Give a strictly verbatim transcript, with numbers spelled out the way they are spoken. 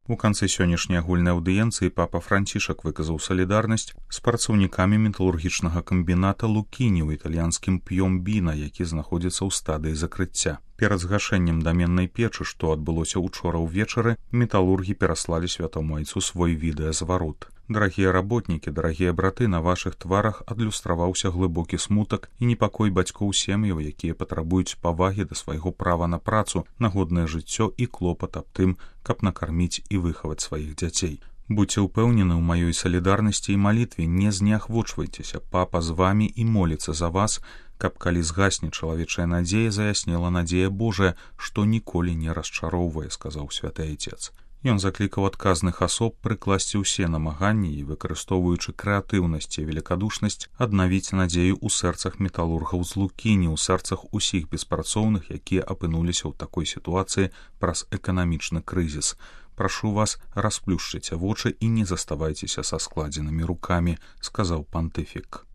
У канцы сённяшняй агульнай аўдыенцыі папа Францішак выказаў салідарнасць з працаўнікамі металургічнага камбіната Лукіні ў італьянскім П'ёмбіна, які знаходзіцца ў стадыі закрыцця. Перад згашэннем даменнай печы, што адбылося ўчора ўвечары, металургі пераслалі святому айцу свой відэазварот. Дарагія работнікі, дарагія браты, на вашых тварах адлюстраваўся глыбокі смутак і непакой бацькоў сем'яў, якія патрабуюць павагі да свайго права на працу, на годнае жыццё і клопат аб тым, каб накарміць і выхаваць сваіх дзяцей. Будьце ўпэўнены ў маёй салідарнасці і малітве, не зняхвочвайцеся, папа з вамі і моліцца за вас, каб калі згасне чалавечая надзея, заяснела надзея Божая, што ніколі не расчароўвае, сказаў святы айцец. Ён заклікаў адказных асоб прыкласці ўсе намаганні і, выкарыстоўваючы крэатыўнасць і велікадушнасць, аднавіць надзею ў сэрцах металургаў з Лукіні, ў сэрцах усіх беспрацоўных, якія апынуліся ў такой сітуацыі праз эканамічны крызіс. Прашу вас, расплюшчыце вочы і не заставайцеся са складзенымі рукамі, сказаў пантыфік.